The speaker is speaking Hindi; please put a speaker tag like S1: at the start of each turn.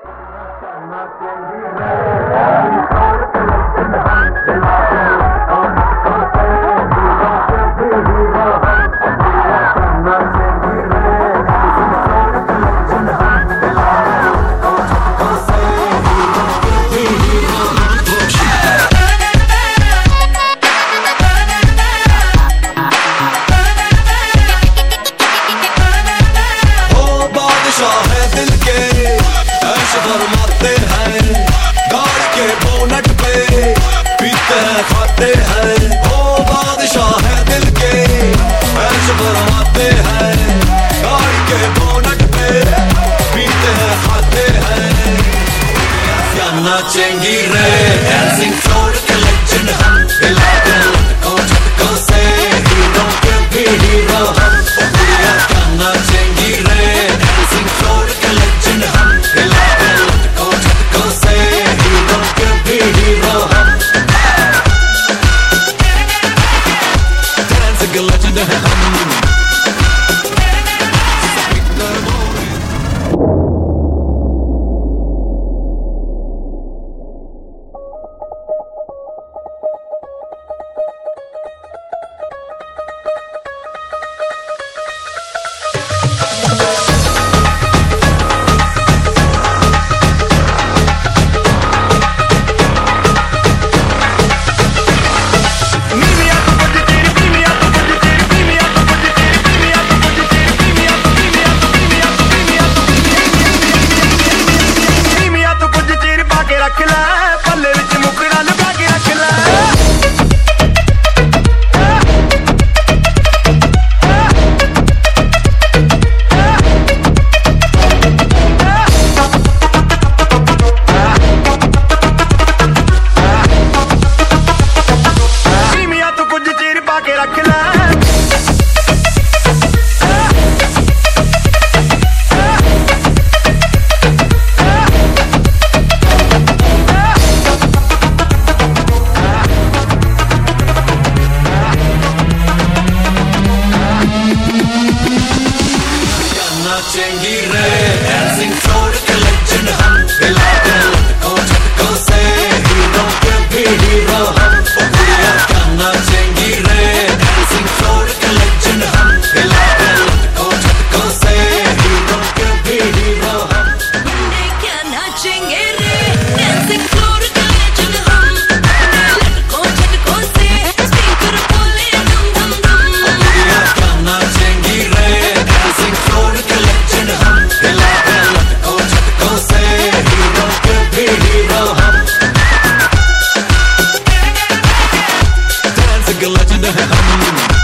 S1: फरमाते हैं गाड़ी के बोनट पे पीते हैं खाते हैं। ओ बादशाह है दिल के ऐश फरमाते हैं गाड़ी के बोनट पे पीते हैं खाते हैं। क्या नाचेंगी रे डांसिंग फ्लोर के लेजेंड हम हिला के लटकों झटकों से हीरो के भी हीरो हम। क्या नाचेंगी रे डांसिंग फ्लोर के लेजेंड हम हिला के लटकों झटकों से हीरो के भी हीरो हम। डांसिंग लेजेंड है हम। नाचेंगी रे डांसिंग फ्लोर के लेजेंड हम हिला के लटकों झटकों से हीरो के भी हीरो हम। क्या नाचेंगी रे डांसिंग फ्लोर के लेजेंड हम हिला के लटकों झटकों से हीरो के भी हीरो हम।
S2: क्या नाचेंगे रे डांसिंग फ्लोर के लेजेंड हम लटकों झटकों से स्पीकर बोले धम धम धम।
S1: क्या नाचेंगी रे डांसिंग फ्लोर के लेजेंड हम हिला के लटकों झटकों से हीरो के भी हीरो हम। डांसिंग लेजेंड है हम।